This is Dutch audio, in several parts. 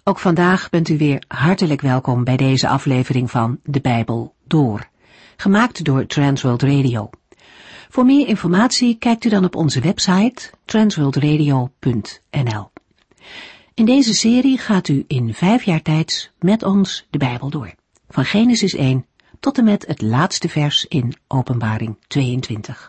Ook vandaag bent u weer hartelijk welkom bij deze aflevering van De Bijbel Door, gemaakt door Transworld Radio. Voor meer informatie kijkt u dan op onze website transworldradio.nl. In deze serie gaat u in 5 jaar tijd met ons de Bijbel door, van Genesis 1 tot en met het laatste vers in Openbaring 22.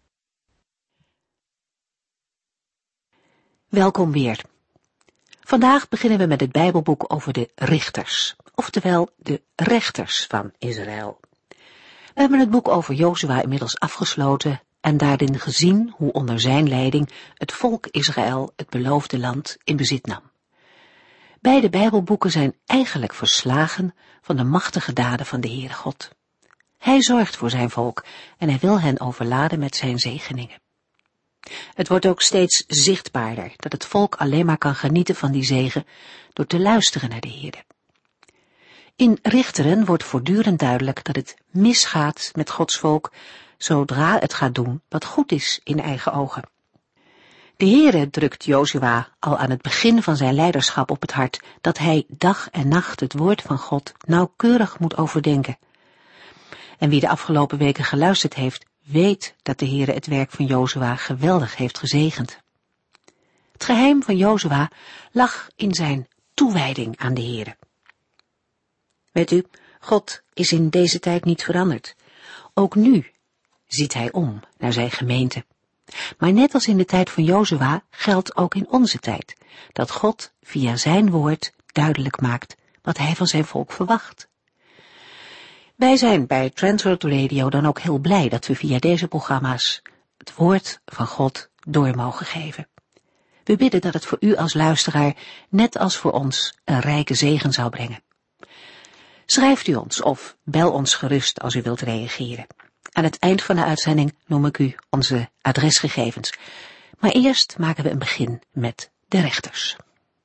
Welkom weer. Vandaag beginnen we met het Bijbelboek over de richters, oftewel de rechters van Israël. We hebben het boek over Jozua inmiddels afgesloten en daarin gezien hoe onder zijn leiding het volk Israël het beloofde land in bezit nam. Beide Bijbelboeken zijn eigenlijk verslagen van de machtige daden van de Heere God. Hij zorgt voor zijn volk en hij wil hen overladen met zijn zegeningen. Het wordt ook steeds zichtbaarder dat het volk alleen maar kan genieten van die zegen door te luisteren naar de Heere. In Richteren wordt voortdurend duidelijk dat het misgaat met Gods volk zodra het gaat doen wat goed is in eigen ogen. De Heere drukt Jozua al aan het begin van zijn leiderschap op het hart dat hij dag en nacht het woord van God nauwkeurig moet overdenken. En wie de afgelopen weken geluisterd heeft, weet dat de Heere het werk van Jozua geweldig heeft gezegend. Het geheim van Jozua lag in zijn toewijding aan de Heere. Weet u, God is in deze tijd niet veranderd. Ook nu ziet hij om naar zijn gemeente. Maar net als in de tijd van Jozua geldt ook in onze tijd, dat God via zijn woord duidelijk maakt wat hij van zijn volk verwacht. Wij zijn bij Transworld Radio dan ook heel blij dat we via deze programma's het woord van God door mogen geven. We bidden dat het voor u als luisteraar, net als voor ons, een rijke zegen zou brengen. Schrijft u ons of bel ons gerust als u wilt reageren. Aan het eind van de uitzending noem ik u onze adresgegevens. Maar eerst maken we een begin met de rechters.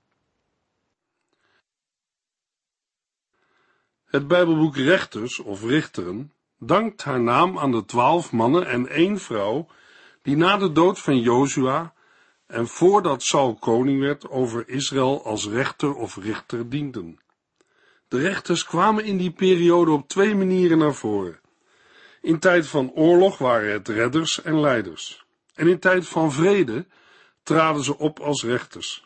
Het Bijbelboek Rechters of Richteren dankt haar naam aan de 12 mannen en 1 vrouw die na de dood van Jozua en voordat Saul koning werd over Israël als rechter of richter dienden. De rechters kwamen in die periode op 2 manieren naar voren. In tijd van oorlog waren het redders en leiders. En in tijd van vrede traden ze op als rechters.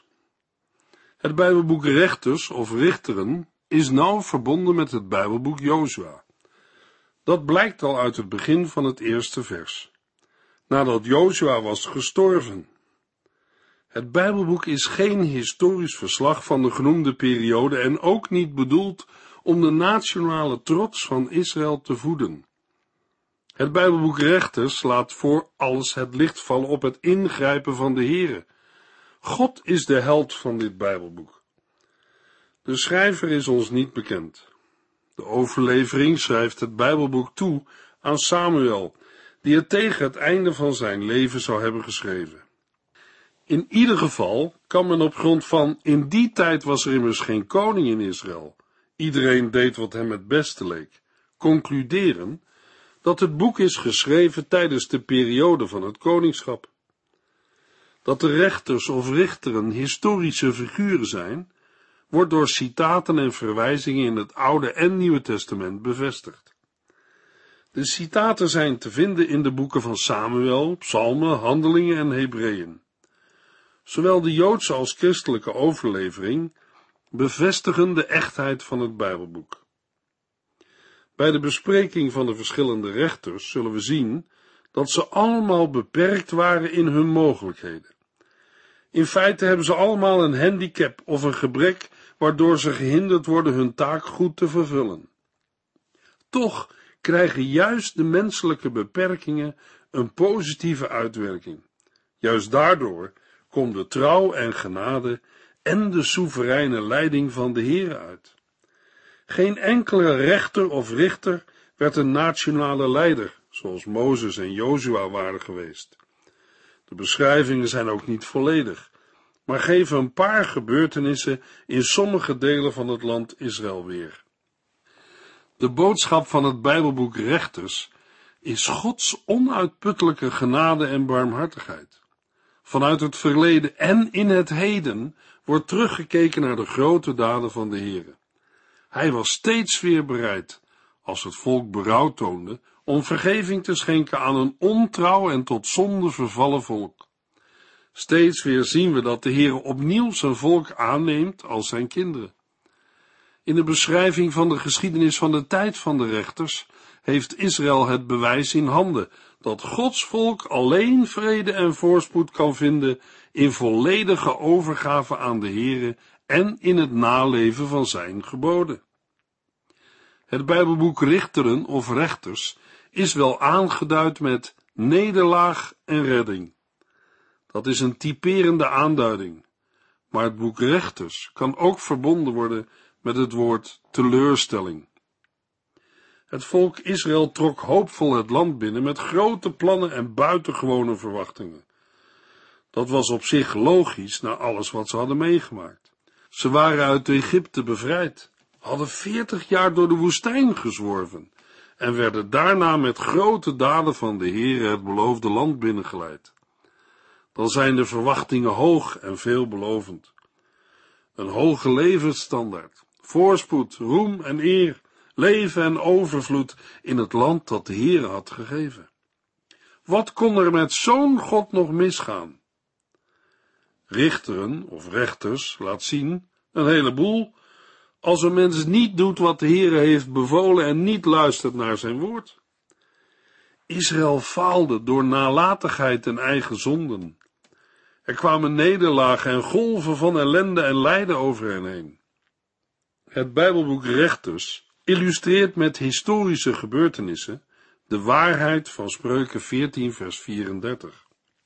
Het Bijbelboek Rechters of Richteren is nauw verbonden met het Bijbelboek Jozua. Dat blijkt al uit het begin van het eerste vers. Nadat Jozua was gestorven. Het Bijbelboek is geen historisch verslag van de genoemde periode en ook niet bedoeld om de nationale trots van Israël te voeden. Het Bijbelboek Rechters laat voor alles het licht vallen op het ingrijpen van de Heere. God is de held van dit Bijbelboek. De schrijver is ons niet bekend. De overlevering schrijft het Bijbelboek toe aan Samuel, die het tegen het einde van zijn leven zou hebben geschreven. In ieder geval kan men op grond van in die tijd was er immers geen koning in Israël, iedereen deed wat hem het beste leek, concluderen dat het boek is geschreven tijdens de periode van het koningschap. Dat de rechters of richteren historische figuren zijn, wordt door citaten en verwijzingen in het Oude en Nieuwe Testament bevestigd. De citaten zijn te vinden in de boeken van Samuel, Psalmen, Handelingen en Hebreeën. Zowel de Joodse als christelijke overlevering bevestigen de echtheid van het Bijbelboek. Bij de bespreking van de verschillende rechters zullen we zien dat ze allemaal beperkt waren in hun mogelijkheden. In feite hebben ze allemaal een handicap of een gebrek waardoor ze gehinderd worden hun taak goed te vervullen. Toch krijgen juist de menselijke beperkingen een positieve uitwerking. Juist daardoor komt de trouw en genade en de soevereine leiding van de Heere uit. Geen enkele rechter of richter werd een nationale leider, zoals Mozes en Jozua waren geweest. De beschrijvingen zijn ook niet volledig, maar geven een paar gebeurtenissen in sommige delen van het land Israël weer. De boodschap van het Bijbelboek Rechters is Gods onuitputtelijke genade en barmhartigheid. Vanuit het verleden en in het heden wordt teruggekeken naar de grote daden van de Heere. Hij was steeds weer bereid, als het volk berouw toonde, om vergeving te schenken aan een ontrouw en tot zonde vervallen volk. Steeds weer zien we dat de Heere opnieuw zijn volk aanneemt als zijn kinderen. In de beschrijving van de geschiedenis van de tijd van de rechters heeft Israël het bewijs in handen dat Gods volk alleen vrede en voorspoed kan vinden in volledige overgave aan de Heere en in het naleven van zijn geboden. Het Bijbelboek Richteren of Rechters is wel aangeduid met nederlaag en redding. Dat is een typerende aanduiding, maar het boek Rechters kan ook verbonden worden met het woord teleurstelling. Het volk Israël trok hoopvol het land binnen met grote plannen en buitengewone verwachtingen. Dat was op zich logisch na alles wat ze hadden meegemaakt. Ze waren uit Egypte bevrijd, hadden 40 jaar door de woestijn gezworven en werden daarna met grote daden van de Heere het beloofde land binnengeleid. Dan zijn de verwachtingen hoog en veelbelovend. Een hoge levensstandaard, voorspoed, roem en eer, leven en overvloed in het land dat de Heere had gegeven. Wat kon er met zo'n God nog misgaan? Richteren of rechters laat zien, een heleboel, als een mens niet doet wat de Heere heeft bevolen en niet luistert naar zijn woord. Israël faalde door nalatigheid en eigen zonden. Er kwamen nederlagen en golven van ellende en lijden over hen heen. Het Bijbelboek Rechters illustreert met historische gebeurtenissen de waarheid van Spreuken 14 vers 34.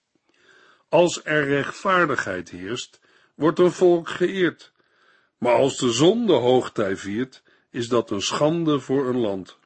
Als er rechtvaardigheid heerst, wordt een volk geëerd, maar als de zonde hoogtij viert, is dat een schande voor een land.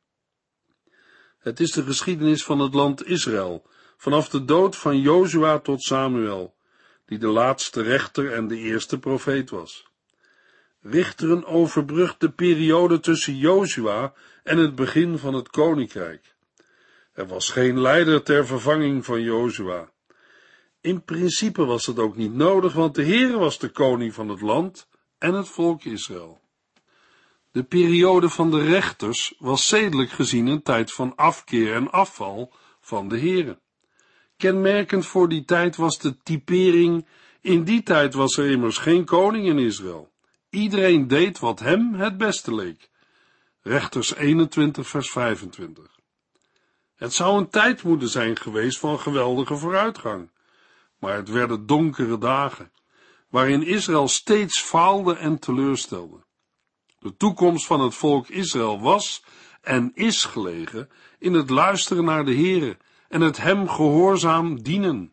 Het is de geschiedenis van het land Israël, vanaf de dood van Jozua tot Samuel, die de laatste rechter en de eerste profeet was. Richteren overbrugt de periode tussen Jozua en het begin van het koninkrijk. Er was geen leider ter vervanging van Jozua. In principe was dat ook niet nodig, want de Heere was de koning van het land en het volk Israël. De periode van de rechters was zedelijk gezien een tijd van afkeer en afval van de Heere. Kenmerkend voor die tijd was de typering, in die tijd was er immers geen koning in Israël. Iedereen deed wat hem het beste leek. Rechters 21 vers 25. Het zou een tijd moeten zijn geweest van geweldige vooruitgang, maar het werden donkere dagen, waarin Israël steeds faalde en teleurstelde. De toekomst van het volk Israël was en is gelegen in het luisteren naar de Heere en het hem gehoorzaam dienen.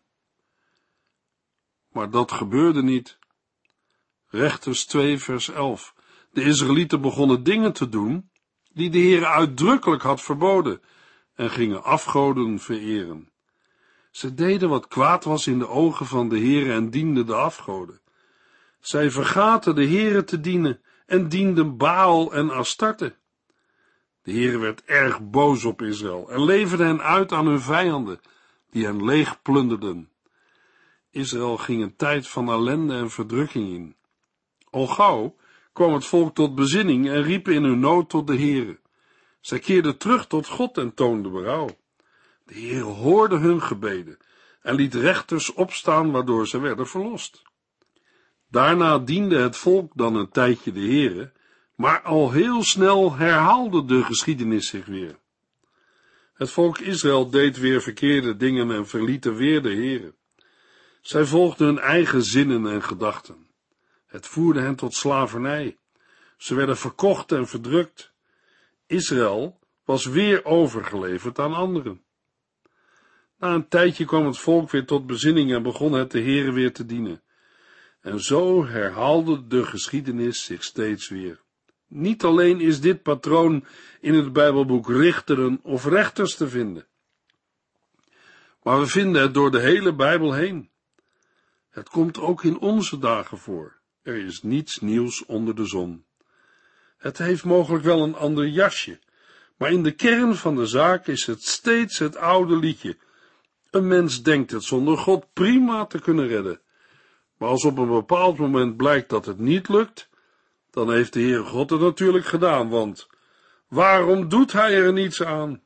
Maar dat gebeurde niet. Rechters 2 vers 11. De Israëlieten begonnen dingen te doen die de Heere uitdrukkelijk had verboden en gingen afgoden vereren. Ze deden wat kwaad was in de ogen van de Heere en dienden de afgoden. Zij vergaten de Heere te dienen en dienden Baal en Astarte. De Heere werd erg boos op Israël en leverde hen uit aan hun vijanden, die hen leeg plunderden. Israël ging een tijd van ellende en verdrukking in. Al gauw kwam het volk tot bezinning en riepen in hun nood tot de Heere. Zij keerden terug tot God en toonden berouw. De Heere hoorde hun gebeden en liet rechters opstaan, waardoor ze werden verlost. Daarna diende het volk dan een tijdje de Heere, maar al heel snel herhaalde de geschiedenis zich weer. Het volk Israël deed weer verkeerde dingen en verlieten weer de Heere. Zij volgden hun eigen zinnen en gedachten. Het voerde hen tot slavernij. Ze werden verkocht en verdrukt. Israël was weer overgeleverd aan anderen. Na een tijdje kwam het volk weer tot bezinning en begon het de Heere weer te dienen. En zo herhaalde de geschiedenis zich steeds weer. Niet alleen is dit patroon in het Bijbelboek Richteren of Rechters te vinden, maar we vinden het door de hele Bijbel heen. Het komt ook in onze dagen voor. Er is niets nieuws onder de zon. Het heeft mogelijk wel een ander jasje, maar in de kern van de zaak is het steeds het oude liedje. Een mens denkt het zonder God prima te kunnen redden, Maar als op een bepaald moment blijkt dat het niet lukt, dan heeft de Heere God het natuurlijk gedaan, want waarom doet hij er niets aan?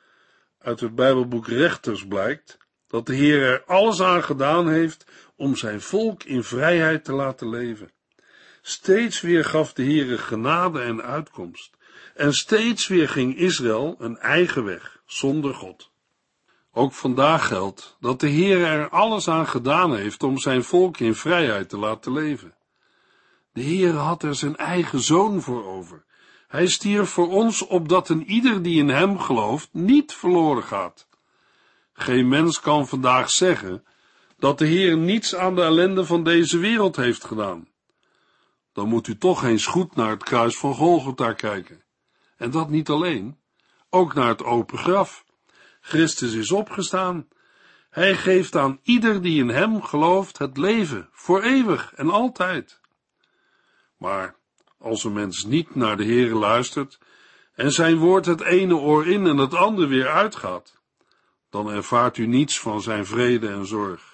Uit het Bijbelboek Rechters blijkt dat de Heer er alles aan gedaan heeft om zijn volk in vrijheid te laten leven. Steeds weer gaf de Heere genade en uitkomst. En steeds weer ging Israël een eigen weg, zonder God. Ook vandaag geldt dat de Heer er alles aan gedaan heeft om zijn volk in vrijheid te laten leven. De Heer had er zijn eigen zoon voor over. Hij stierf voor ons, opdat een ieder die in hem gelooft niet verloren gaat. Geen mens kan vandaag zeggen dat de Heer niets aan de ellende van deze wereld heeft gedaan. Dan moet u toch eens goed naar het kruis van Golgotha kijken. En dat niet alleen, ook naar het open graf. Christus is opgestaan. Hij geeft aan ieder die in hem gelooft het leven, voor eeuwig en altijd. Maar als een mens niet naar de Heere luistert en zijn woord het ene oor in en het andere weer uitgaat, dan ervaart u niets van zijn vrede en zorg.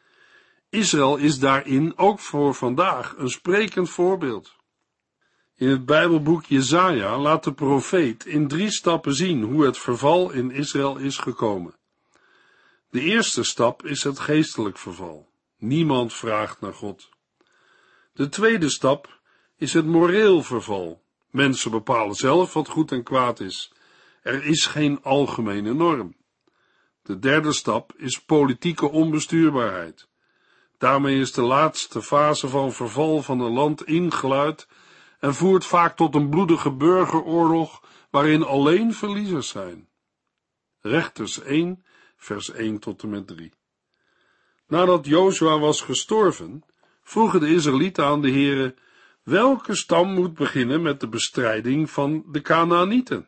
Israël is daarin ook voor vandaag een sprekend voorbeeld. In het Bijbelboek Jesaja laat de profeet in 3 stappen zien hoe het verval in Israël is gekomen. De eerste stap is het geestelijk verval. Niemand vraagt naar God. De tweede stap is het moreel verval. Mensen bepalen zelf wat goed en kwaad is. Er is geen algemene norm. De derde stap is politieke onbestuurbaarheid. Daarmee is de laatste fase van verval van een land ingeluid en voert vaak tot een bloedige burgeroorlog waarin alleen verliezers zijn. Rechters 1, vers 1 tot en met 3. Nadat Jozua was gestorven, vroegen de Israëlieten aan de Heere: welke stam moet beginnen met de bestrijding van de Kanaanieten?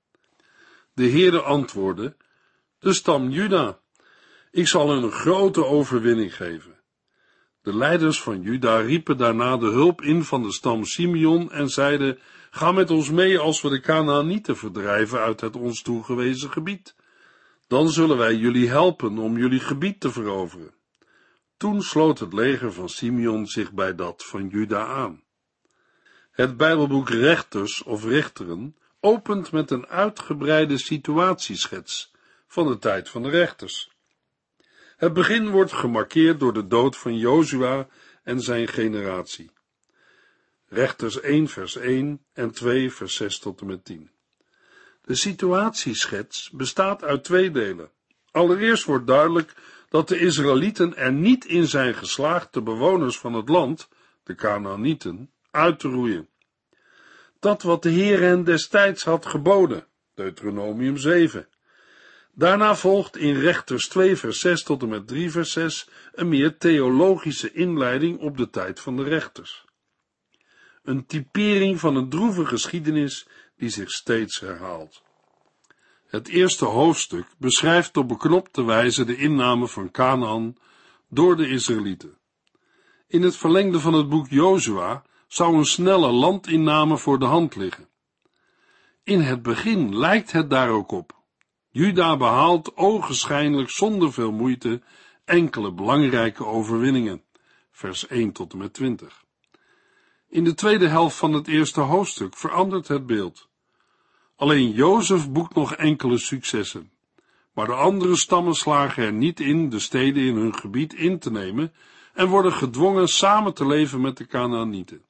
De Heere antwoordde: de stam Juda. Ik zal hen een grote overwinning geven. De leiders van Juda riepen daarna de hulp in van de stam Simeon en zeiden: ga met ons mee als we de Kanaanieten verdrijven uit het ons toegewezen gebied. Dan zullen wij jullie helpen om jullie gebied te veroveren. Toen sloot het leger van Simeon zich bij dat van Juda aan. Het Bijbelboek Rechters of Richteren opent met een uitgebreide situatieschets van de tijd van de rechters. Het begin wordt gemarkeerd door de dood van Jozua en zijn generatie. Rechters 1 vers 1 en 2 vers 6 tot en met 10. De situatieschets bestaat uit 2 delen. Allereerst wordt duidelijk dat de Israëlieten er niet in zijn geslaagd de bewoners van het land, de Kanaanieten, uit te roeien. Dat wat de Heer hen destijds had geboden, Deuteronomium 7. Daarna volgt in Rechters 2 vers 6 tot en met 3 vers 6 een meer theologische inleiding op de tijd van de rechters. Een typering van een droeve geschiedenis die zich steeds herhaalt. Het eerste hoofdstuk beschrijft op beknopte wijze de inname van Kanaan door de Israëlieten. In het verlengde van het boek Jozua zou een snelle landinname voor de hand liggen. In het begin lijkt het daar ook op. Juda behaalt ogenschijnlijk zonder veel moeite enkele belangrijke overwinningen, vers 1 tot en met 20. In de tweede helft van het eerste hoofdstuk verandert het beeld. Alleen Jozef boekt nog enkele successen, maar de andere stammen slagen er niet in de steden in hun gebied in te nemen en worden gedwongen samen te leven met de Kanaanieten.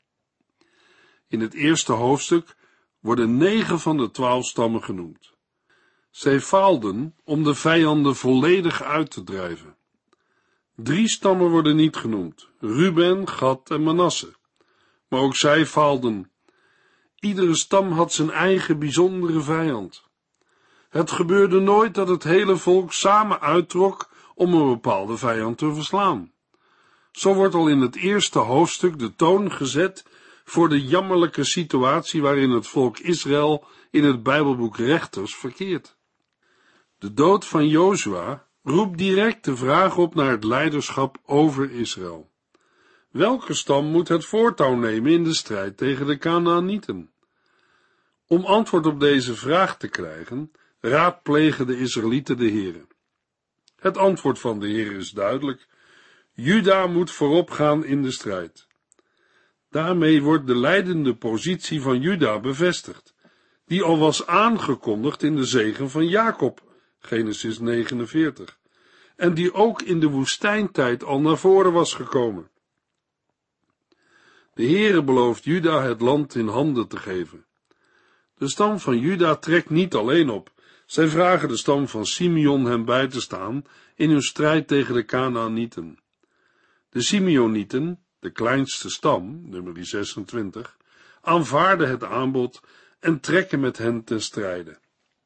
In het eerste hoofdstuk worden 9 van de 12 stammen genoemd. Zij faalden om de vijanden volledig uit te drijven. 3 stammen worden niet genoemd, Ruben, Gad en Manasse. Maar ook zij faalden. Iedere stam had zijn eigen bijzondere vijand. Het gebeurde nooit dat het hele volk samen uittrok om een bepaalde vijand te verslaan. Zo wordt al in het eerste hoofdstuk de toon gezet voor de jammerlijke situatie waarin het volk Israël in het Bijbelboek Rechters verkeert. De dood van Jozua roept direct de vraag op naar het leiderschap over Israël. Welke stam moet het voortouw nemen in de strijd tegen de Kanaanieten? Om antwoord op deze vraag te krijgen, raadplegen de Israëlieten de Heere. Het antwoord van de Heere is duidelijk: Juda moet voorop gaan in de strijd. Daarmee wordt de leidende positie van Juda bevestigd, die al was aangekondigd in de zegen van Jacob, Genesis 49, en die ook in de woestijntijd al naar voren was gekomen. De Heere belooft Juda het land in handen te geven. De stam van Juda trekt niet alleen op. Zij vragen de stam van Simeon hen bij te staan in hun strijd tegen de Kanaanieten. De Simeonieten, de kleinste stam, nummer 26, aanvaarden het aanbod en trekken met hen ten strijde.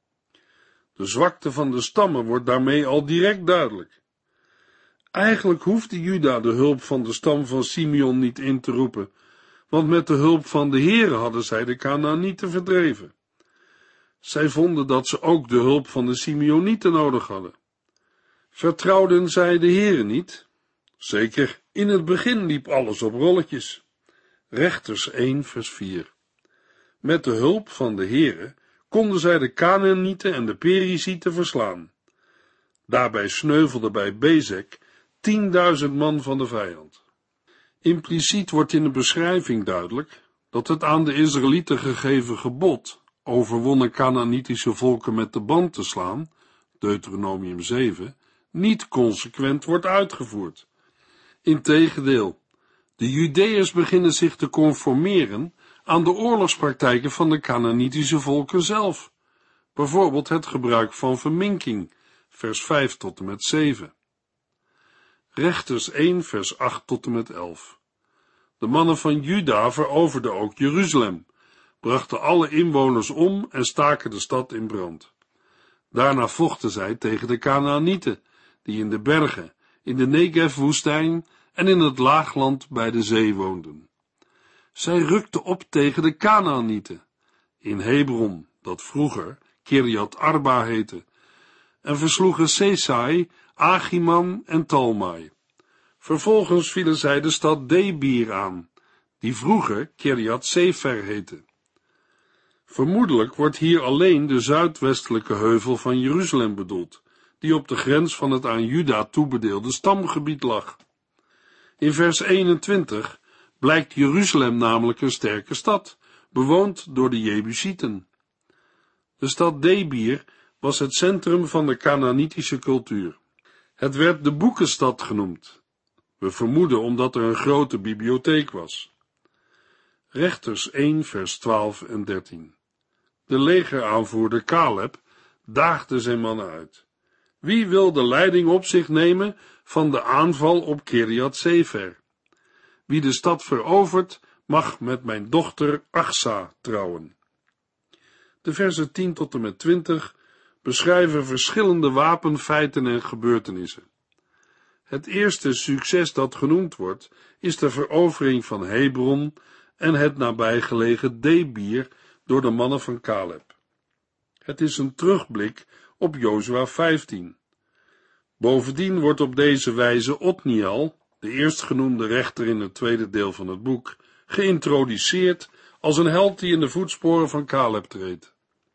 De zwakte van de stammen wordt daarmee al direct duidelijk. Eigenlijk hoefde Juda de hulp van de stam van Simeon niet in te roepen, want met de hulp van de Heere hadden zij de Kanaanieten verdreven. Zij vonden dat ze ook de hulp van de Simeonieten nodig hadden. Vertrouwden zij de Heere niet? Zeker, in het begin liep alles op rolletjes. Rechters 1 vers 4. Met de hulp van de Heere konden zij de Kanaanieten en de Perizieten verslaan. Daarbij sneuvelden bij Bezek 10.000 man van de vijand. Impliciet wordt in de beschrijving duidelijk dat het aan de Israëlieten gegeven gebod overwonnen Kanaanitische volken met de band te slaan, Deuteronomium 7, niet consequent wordt uitgevoerd. Integendeel, de Judeërs beginnen zich te conformeren aan de oorlogspraktijken van de Kanaanitische volken zelf, bijvoorbeeld het gebruik van verminking, vers 5 tot en met 7. Rechters 1 vers 8 tot en met 11. De mannen van Juda veroverden ook Jeruzalem, brachten alle inwoners om en staken de stad in brand. Daarna vochten zij tegen de Kanaanieten, die in de bergen, in de Negev-woestijn en in het laagland bij de zee woonden. Zij rukten op tegen de Kanaanieten, in Hebron, dat vroeger Kirjat Arba heette, en versloegen Sesai, Achiman en Talmai. Vervolgens vielen zij de stad Debir aan, die vroeger Kirjat Sefer heette. Vermoedelijk wordt hier alleen de zuidwestelijke heuvel van Jeruzalem bedoeld, die op de grens van het aan Juda toebedeelde stamgebied lag. In vers 21 blijkt Jeruzalem namelijk een sterke stad, bewoond door de Jebusieten. De stad Debir was het centrum van de Kanaanitische cultuur. Het werd de boekenstad genoemd. We vermoeden omdat er een grote bibliotheek was. Rechters 1 vers 12 en 13. De legeraanvoerder Caleb daagde zijn mannen uit. Wie wil de leiding op zich nemen van de aanval op Kirjat Sefer? Wie de stad verovert, mag met mijn dochter Achsa trouwen. De versen 10 tot en met 20 beschrijven verschillende wapenfeiten en gebeurtenissen. Het eerste succes dat genoemd wordt, is de verovering van Hebron en het nabijgelegen Debir door de mannen van Caleb. Het is een terugblik op Jozua 15. Bovendien wordt op deze wijze Otniel, de eerstgenoemde rechter in het tweede deel van het boek, geïntroduceerd als een held die in de voetsporen van Caleb treedt.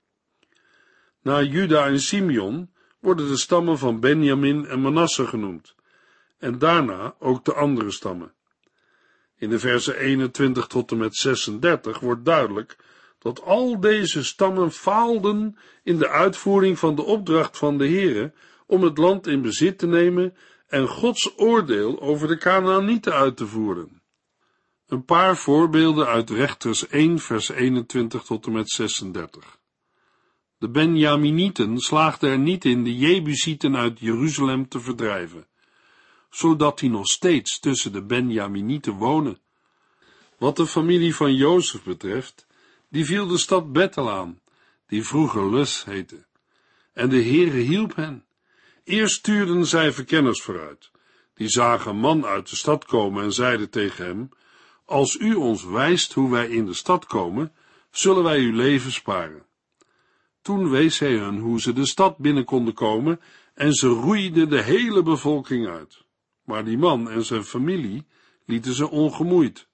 Na Juda en Simeon worden de stammen van Benjamin en Manasse genoemd, en daarna ook de andere stammen. In de versen 21 tot en met 36 wordt duidelijk dat al deze stammen faalden in de uitvoering van de opdracht van de Heere om het land in bezit te nemen en Gods oordeel over de Kanaanieten uit te voeren. Een paar voorbeelden uit Rechters 1 vers 21 tot en met 36. De Benjaminieten slaagden er niet in de Jebusieten uit Jeruzalem te verdrijven, zodat die nog steeds tussen de Benjaminieten wonen. Wat de familie van Jozef betreft, die viel de stad Bethel aan, die vroeger Lus heette, en de Heere hielp hen. Eerst stuurden zij verkenners vooruit, die zagen een man uit de stad komen en zeiden tegen hem: als u ons wijst hoe wij in de stad komen, zullen wij uw leven sparen. Toen wees hij hun hoe ze de stad binnen konden komen en ze roeiden de hele bevolking uit. Maar die man en zijn familie lieten ze ongemoeid.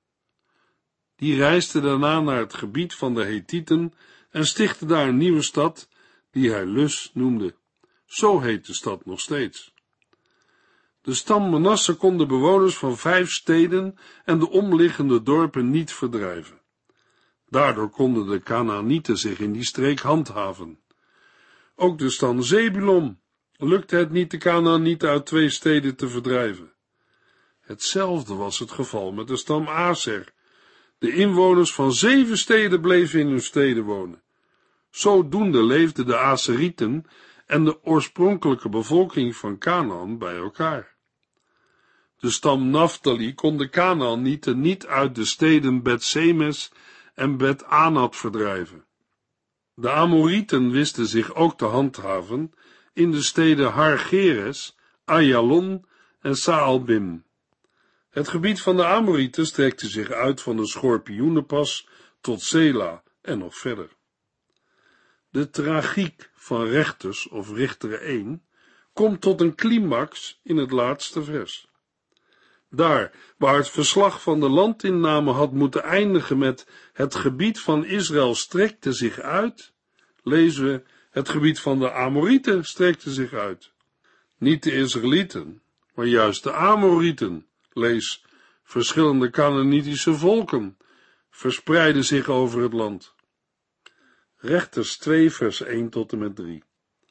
Die reisden daarna naar het gebied van de Hethieten en stichtte daar een nieuwe stad, die hij Lus noemde. Zo heet de stad nog steeds. De stam Manasse kon de bewoners van 5 steden en de omliggende dorpen niet verdrijven. Daardoor konden de Kanaanieten zich in die streek handhaven. Ook de stam Zebulon lukte het niet de Kanaanieten uit 2 steden te verdrijven. Hetzelfde was het geval met de stam Aser. De inwoners van 7 steden bleven in hun steden wonen. Zodoende leefden de Aserieten en de oorspronkelijke bevolking van Kanaan bij elkaar. De stam Naftali kon de Kanaanieten niet uit de steden Bet-Semes en Bet-Anat verdrijven. De Amorieten wisten zich ook te handhaven in de steden Har-Geres, Ayalon en Saalbim. Het gebied van de Amorieten strekte zich uit van de Schorpioenenpas tot Sela en nog verder. De tragiek van Rechters of Richteren 1 komt tot een climax in het laatste vers. Daar, waar het verslag van de landinname had moeten eindigen met het gebied van Israël strekte zich uit, lezen we het gebied van de Amorieten strekte zich uit. Niet de Israëlieten, maar juist de Amorieten, lees verschillende Kanaanitische volken, verspreidden zich over het land. Rechters 2 vers 1 tot en met 3.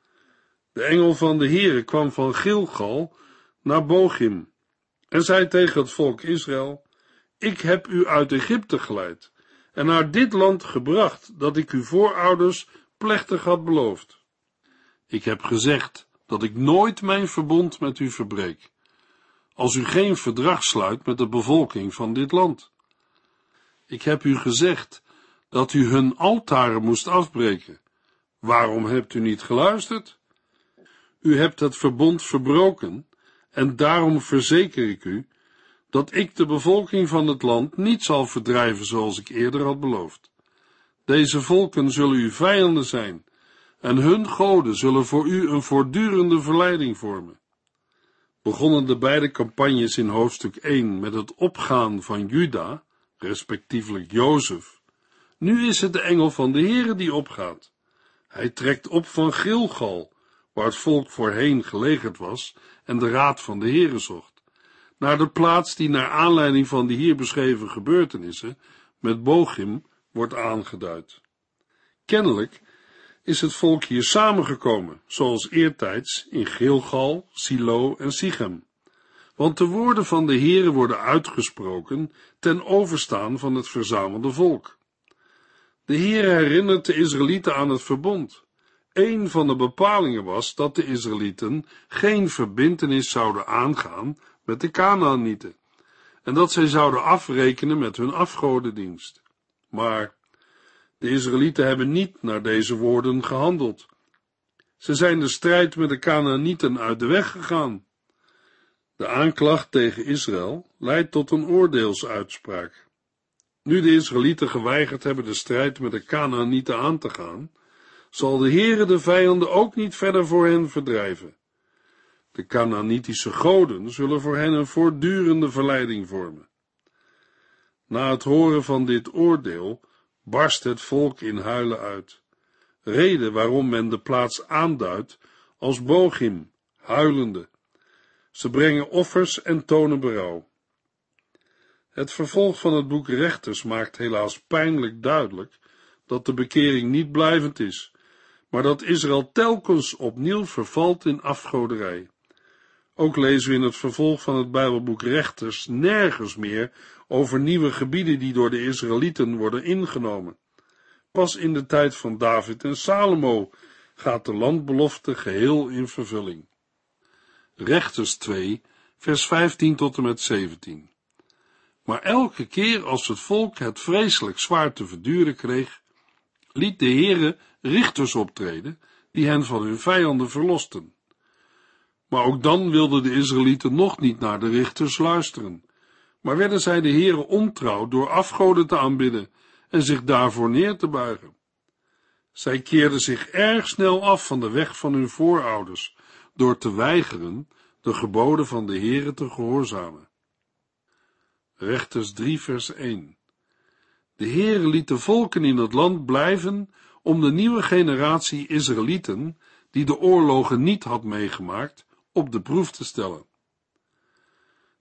De engel van de Heere kwam van Gilgal naar Bochim en zei tegen het volk Israël: Ik heb u uit Egypte geleid en naar dit land gebracht dat ik uw voorouders plechtig had beloofd. Ik heb gezegd dat ik nooit mijn verbond met u verbreek, als u geen verdrag sluit met de bevolking van dit land. Ik heb u gezegd dat u hun altaren moest afbreken. Waarom hebt u niet geluisterd? U hebt het verbond verbroken en daarom verzeker ik u dat ik de bevolking van het land niet zal verdrijven zoals ik eerder had beloofd. Deze volken zullen uw vijanden zijn en hun goden zullen voor u een voortdurende verleiding vormen. Begonnen de beide campagnes in hoofdstuk 1 met het opgaan van Juda, respectievelijk Jozef. Nu is het de engel van de Heere die opgaat. Hij trekt op van Gilgal, waar het volk voorheen gelegerd was en de raad van de Heere zocht, naar de plaats die naar aanleiding van de hier beschreven gebeurtenissen met Bochim wordt aangeduid. Kennelijk is het volk hier samengekomen, zoals eertijds in Gilgal, Silo en Sichem. Want de woorden van de Heere worden uitgesproken ten overstaan van het verzamelde volk. De Heere herinnert de Israëlieten aan het verbond. Een van de bepalingen was dat de Israëlieten geen verbintenis zouden aangaan met de Kanaanieten en dat zij zouden afrekenen met hun afgodendienst. Maar de Israëlieten hebben niet naar deze woorden gehandeld. Ze zijn de strijd met de Kanaanieten uit de weg gegaan. De aanklacht tegen Israël leidt tot een oordeelsuitspraak. Nu de Israëlieten geweigerd hebben de strijd met de Kanaanieten aan te gaan, zal de Heere de vijanden ook niet verder voor hen verdrijven. De Kanaanitische goden zullen voor hen een voortdurende verleiding vormen. Na het horen van dit oordeel barst het volk in huilen uit. Reden waarom men de plaats aanduidt als Bochim, huilende. Ze brengen offers en tonen berouw. Het vervolg van het boek Rechters maakt helaas pijnlijk duidelijk dat de bekering niet blijvend is, maar dat Israël telkens opnieuw vervalt in afgoderij. Ook lezen we in het vervolg van het Bijbelboek Rechters nergens meer over nieuwe gebieden die door de Israëlieten worden ingenomen. Pas in de tijd van David en Salomo gaat de landbelofte geheel in vervulling. Rechters 2, vers 15 tot en met 17. Maar elke keer als het volk het vreselijk zwaar te verduren kreeg, liet de Heere richters optreden, die hen van hun vijanden verlosten. Maar ook dan wilden de Israëlieten nog niet naar de richters luisteren, maar werden zij de Heere ontrouw door afgoden te aanbidden en zich daarvoor neer te buigen. Zij keerden zich erg snel af van de weg van hun voorouders, door te weigeren de geboden van de Heere te gehoorzamen. Rechters 3 vers 1. De Heere liet de volken in het land blijven om de nieuwe generatie Israëlieten, die de oorlogen niet had meegemaakt, op de proef te stellen.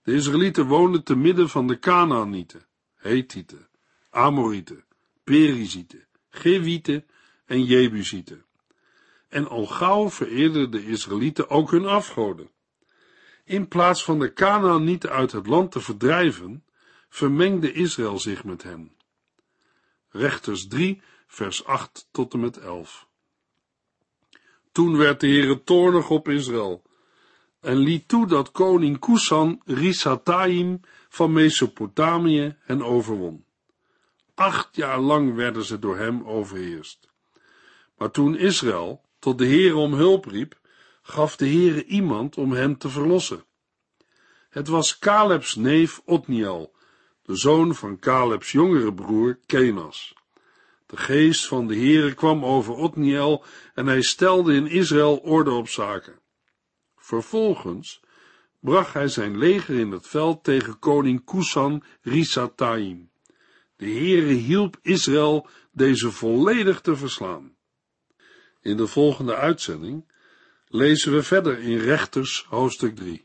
De Israëlieten woonden te midden van de Kanaanieten, Hethieten, Amorieten, Perizieten, Gewieten en Jebusieten. En al gauw vereerden de Israëlieten ook hun afgoden. In plaats van de Kanaanieten uit het land te verdrijven, vermengde Israël zich met hen. Rechters 3, vers 8 tot en met 11. Toen werd de Heere toornig op Israël en liet toe dat koning Kusan-Risataim van Mesopotamië hen overwon. 8 jaar lang werden ze door hem overheerst. Maar toen Israël tot de Heere om hulp riep, gaf de Heere iemand om hen te verlossen. Het was Kalebs neef Otniel, de zoon van Kalebs jongere broer Kenas. De geest van de Heere kwam over Otniel en hij stelde in Israël orde op zaken. Vervolgens bracht hij zijn leger in het veld tegen koning Kusan-Risataim. De Heere hielp Israël deze volledig te verslaan. In de volgende uitzending lezen we verder in Rechters hoofdstuk 3.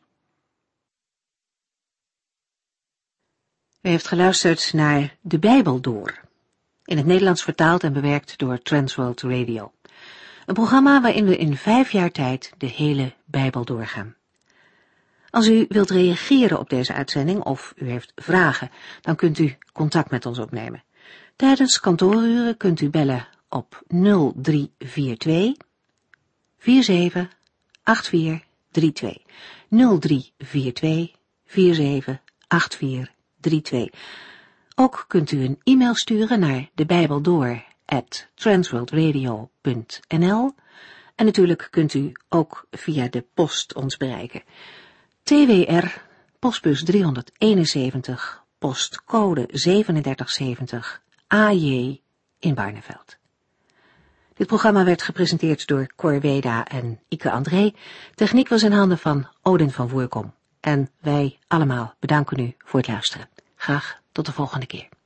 U heeft geluisterd naar De Bijbel Door, in het Nederlands vertaald en bewerkt door Transworld Radio. Een programma waarin we in 5 jaar tijd de hele Bijbel doorgaan. Als u wilt reageren op deze uitzending of u heeft vragen, dan kunt u contact met ons opnemen. Tijdens kantooruren kunt u bellen op 0342 478432. 0342 478432. Ook kunt u een e-mail sturen naar debijbeldoor@transworldradio.nl en natuurlijk kunt u ook via de post ons bereiken. TWR, postbus 371, postcode 3770, AJ in Barneveld. Dit programma werd gepresenteerd door Cor Weda en Ike André. Techniek was in handen van Odin van Voerkom. En wij allemaal bedanken u voor het luisteren. Graag tot de volgende keer.